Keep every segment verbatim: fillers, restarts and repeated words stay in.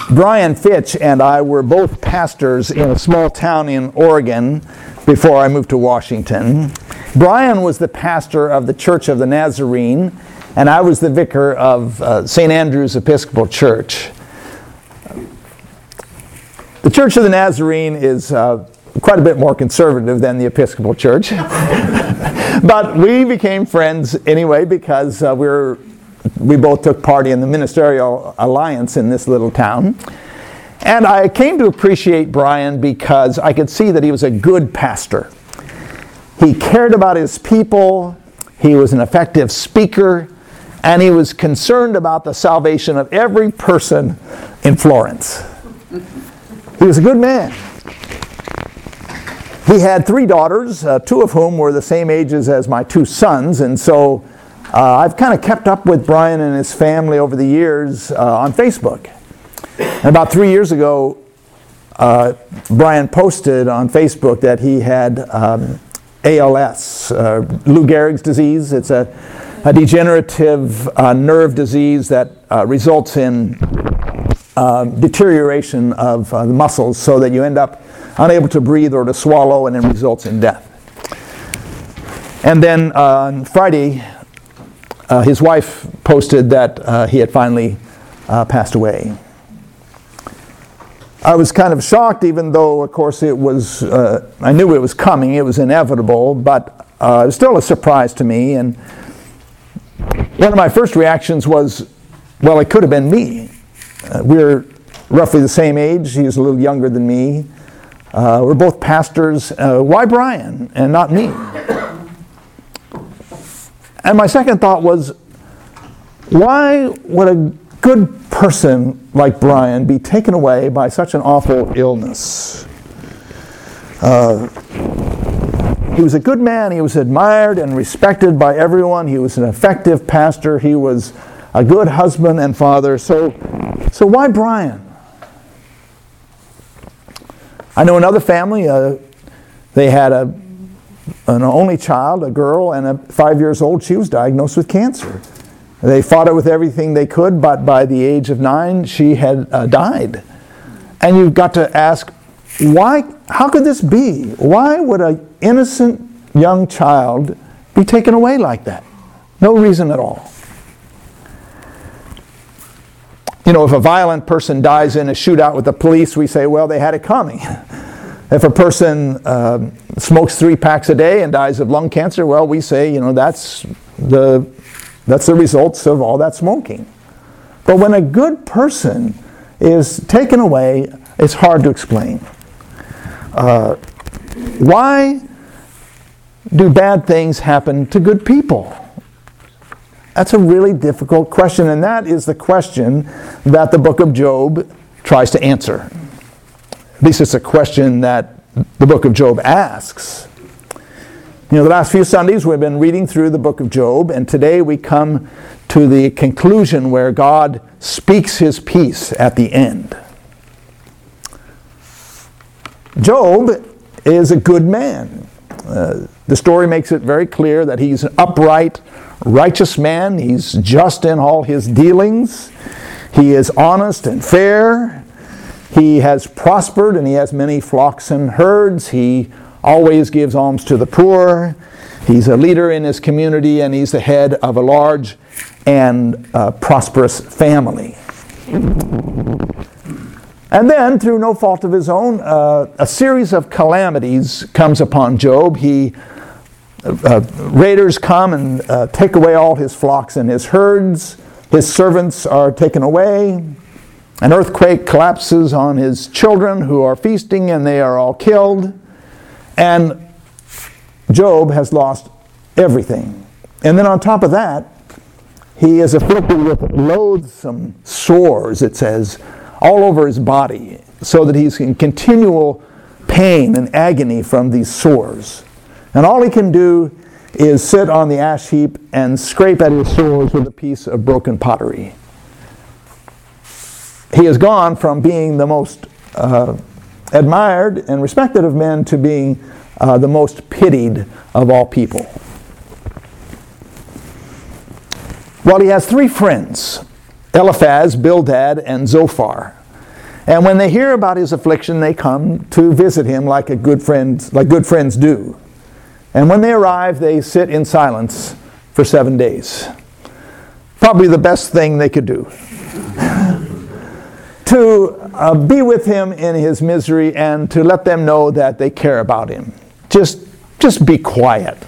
Brian Fitch and I were both pastors in a small town in Oregon before I moved to Washington. Brian was the pastor of the Church of the Nazarene, and I was the vicar of uh, Saint Andrew's Episcopal Church. The Church of the Nazarene is uh, quite a bit more conservative than the Episcopal Church. But we became friends anyway because uh, we were We both took part in the ministerial alliance in this little town. And I came to appreciate Brian because I could see that he was a good pastor. He cared about his people, he was an effective speaker, and he was concerned about the salvation of every person in Florence. He was a good man. He had three daughters, uh, two of whom were the same ages as my two sons, and so Uh, I've kind of kept up with Brian and his family over the years uh, on Facebook. And about three years ago, uh, Brian posted on Facebook that he had um, A L S, uh, Lou Gehrig's disease. It's a, a degenerative uh, nerve disease that uh, results in uh, deterioration of uh, the muscles so that you end up unable to breathe or to swallow, and it results in death. And then uh, on Friday, Uh, his wife posted that uh, he had finally uh, passed away. I was kind of shocked, even though, of course, it was, uh, I knew it was coming, it was inevitable, but uh, it was still a surprise to me. And one of my first reactions was, well, it could have been me. Uh, we're roughly the same age. He was a little younger than me. Uh, we're both pastors. Uh, why Brian and not me? And my second thought was, why would a good person like Brian be taken away by such an awful illness? Uh, he was a good man. He was admired and respected by everyone. He was an effective pastor. He was a good husband and father. So, so why Brian? I know another family, uh, they had a an only child, a girl, and at five years old, she was diagnosed with cancer. They fought it with everything they could, but by the age of nine, she had uh, died. And you've got to ask, why? How could this be? Why would an innocent young child be taken away like that? No reason at all. You know, if a violent person dies in a shootout with the police, we say, well, they had it coming. If a person uh, smokes three packs a day and dies of lung cancer, well, we say, you know, that's the, that's the results of all that smoking. But when a good person is taken away, it's hard to explain. Uh, why do bad things happen to good people? That's a really difficult question, and that is the question that the book of Job tries to answer. At least it's a question that the book of Job asks. You know, the last few Sundays we've been reading through the book of Job, and today we come to the conclusion where God speaks his peace at the end. Job is a good man. Uh, the story makes it very clear that he's an upright, righteous man. He's just in all his dealings. He is honest and fair. He has prospered and he has many flocks and herds. He always gives alms to the poor. He's a leader in his community, and he's the head of a large and uh, prosperous family. And then, through no fault of his own, uh, a series of calamities comes upon Job. He uh, raiders come and uh, take away all his flocks and his herds. His servants are taken away. An earthquake collapses on his children who are feasting, and they are all killed. And Job has lost everything. And then on top of that, he is afflicted with loathsome sores, it says, all over his body, so that he's in continual pain and agony from these sores. And all he can do is sit on the ash heap and scrape at his sores with a piece of broken pottery. He has gone from being the most uh, admired and respected of men to being uh, the most pitied of all people. Well, he has three friends, Eliphaz, Bildad, and Zophar. And when they hear about his affliction, they come to visit him like a good friend, like good friends do. And when they arrive, they sit in silence for seven days. Probably the best thing they could do. to uh, be with him in his misery and to let them know that they care about him. Just, just be quiet.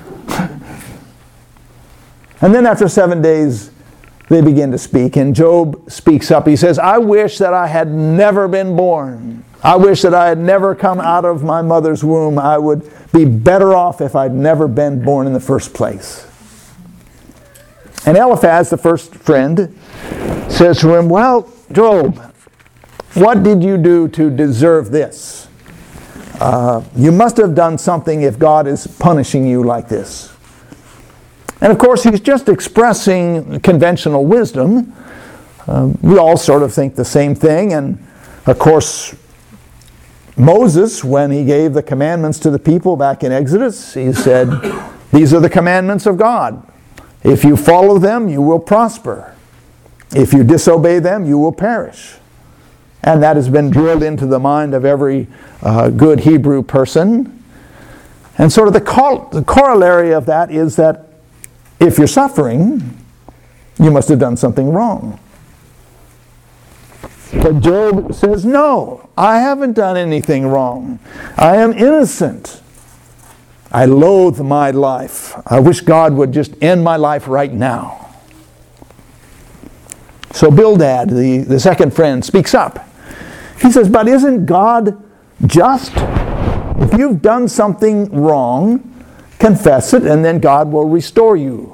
And then after seven days, they begin to speak, and Job speaks up. He says, I wish that I had never been born. I wish that I had never come out of my mother's womb. I would be better off if I'd never been born in the first place. And Eliphaz, the first friend, says to him, well, Job, what did you do to deserve this? Uh, you must have done something if God is punishing you like this. And of course, he's just expressing conventional wisdom. Uh, we all sort of think the same thing. And of course, Moses, when he gave the commandments to the people back in Exodus, he said, these are the commandments of God. If you follow them, you will prosper. If you disobey them, you will perish. And that has been drilled into the mind of every uh, good Hebrew person. And sort of the, col- the corollary of that is that if you're suffering, you must have done something wrong. But Job says, no, I haven't done anything wrong. I am innocent. I loathe my life. I wish God would just end my life right now. So Bildad, the, the second friend, speaks up. He says, but isn't God just? If you've done something wrong, confess it, and then God will restore you.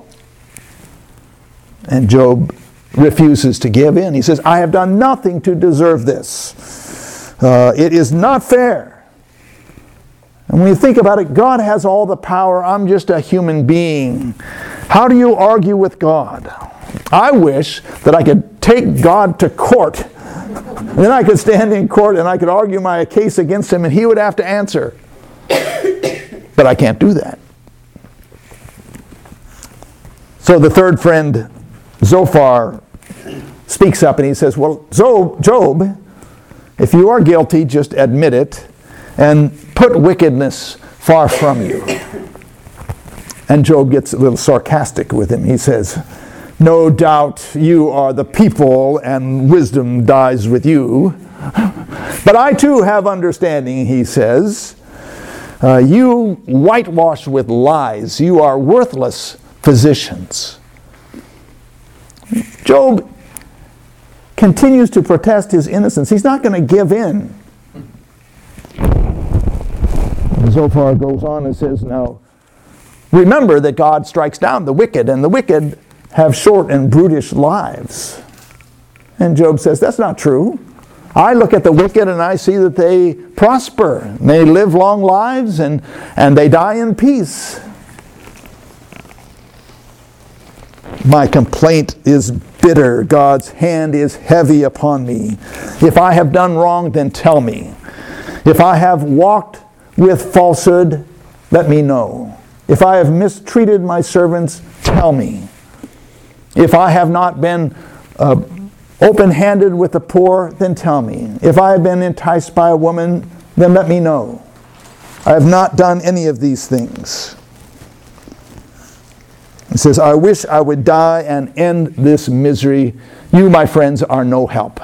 And Job refuses to give in. He says, I have done nothing to deserve this. Uh, it is not fair. And when you think about it, God has all the power. I'm just a human being. How do you argue with God? I wish that I could take God to court. And then I could stand in court and I could argue my case against him and he would have to answer. But I can't do that. So the third friend, Zophar, speaks up and he says, well, Job, if you are guilty, just admit it and put wickedness far from you. And Job gets a little sarcastic with him. He says, no doubt you are the people and wisdom dies with you. But I too have understanding, he says. Uh, you whitewash with lies. You are worthless physicians. Job continues to protest his innocence. He's not going to give in. Zophar goes on and says, now, remember that God strikes down the wicked, and the wicked have short and brutish lives. And Job says, that's not true. I look at the wicked and I see that they prosper. And they live long lives and, and they die in peace. My complaint is bitter. God's hand is heavy upon me. If I have done wrong, then tell me. If I have walked with falsehood, let me know. If I have mistreated my servants, tell me. If I have not been uh, open-handed with the poor, then tell me. If I have been enticed by a woman, then let me know. I have not done any of these things. It says, I wish I would die and end this misery. You, my friends, are no help.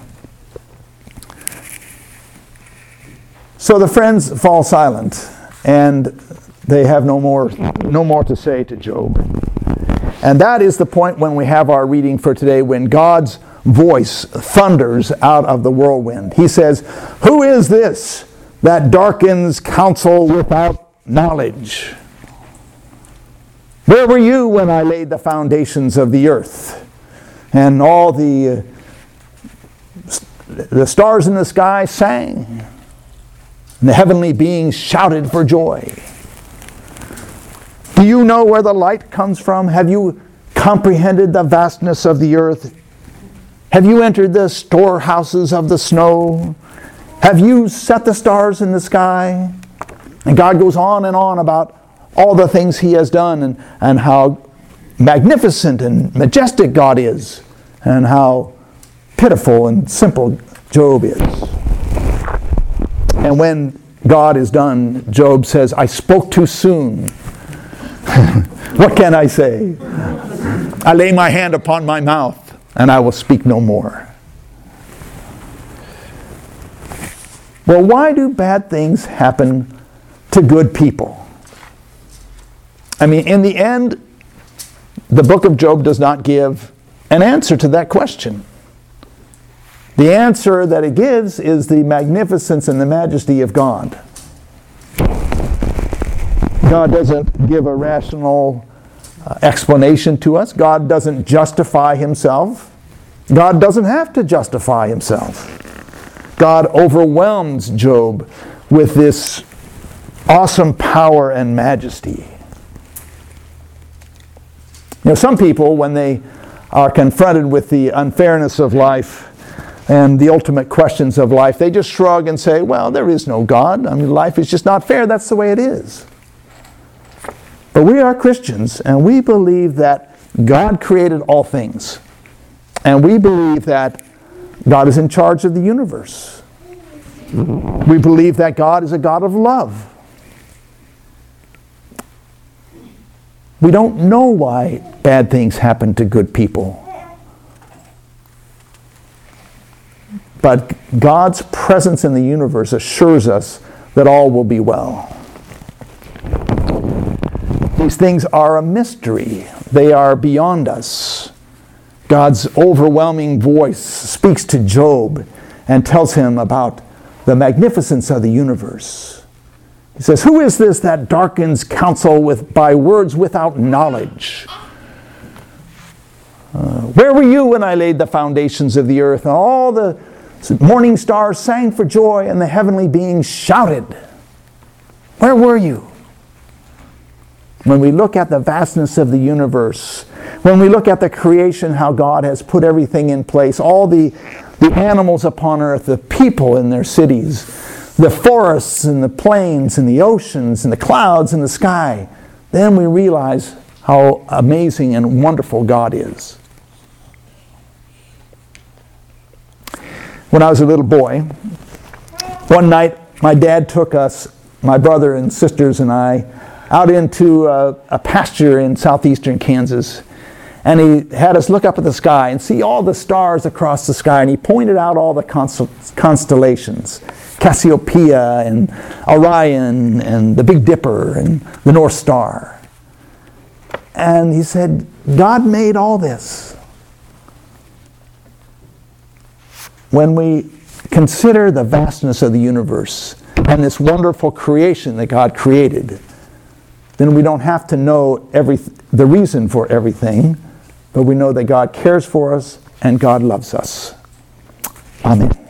So the friends fall silent, and they have no more, no more to say to Job. And that is the point when we have our reading for today, when God's voice thunders out of the whirlwind. He says, who is this that darkens counsel without knowledge? Where were you when I laid the foundations of the earth? And all the, uh, the stars in the sky sang. And the heavenly beings shouted for joy. Do you know where the light comes from? Have you comprehended the vastness of the earth? Have you entered the storehouses of the snow? Have you set the stars in the sky? And God goes on and on about all the things he has done and, and how magnificent and majestic God is and how pitiful and simple Job is. And when God is done, Job says, I spoke too soon. What can I say? I lay my hand upon my mouth, and I will speak no more. Well, why do bad things happen to good people? I mean, in the end, the book of Job does not give an answer to that question. The answer that it gives is the magnificence and the majesty of God. God doesn't give a rational uh, explanation to us. God doesn't justify himself. God doesn't have to justify himself. God overwhelms Job with this awesome power and majesty. You know, some people, when they are confronted with the unfairness of life and the ultimate questions of life, they just shrug and say, well, there is no God. I mean, life is just not fair. That's the way it is. But we are Christians, and we believe that God created all things. And we believe that God is in charge of the universe. We believe that God is a God of love. We don't know why bad things happen to good people. But God's presence in the universe assures us that all will be well. These things are a mystery. They are beyond us. God's overwhelming voice speaks to Job and tells him about the magnificence of the universe. He says, who is this that darkens counsel with, by words without knowledge? Uh, where were you when I laid the foundations of the earth, and all the morning stars sang for joy, and the heavenly beings shouted? Where were you? When we look at the vastness of the universe, when we look at the creation, how God has put everything in place, all the, the animals upon earth, the people in their cities, the forests and the plains and the oceans and the clouds and the sky, then we realize how amazing and wonderful God is. When I was a little boy, one night my dad took us, my brother and sisters and I, out into a, a pasture in southeastern Kansas. And he had us look up at the sky and see all the stars across the sky. And he pointed out all the constel- constellations, Cassiopeia and Orion and the Big Dipper and the North Star. And he said, God made all this. When we consider the vastness of the universe and this wonderful creation that God created, then we don't have to know every, the reason for everything, but we know that God cares for us and God loves us. Amen.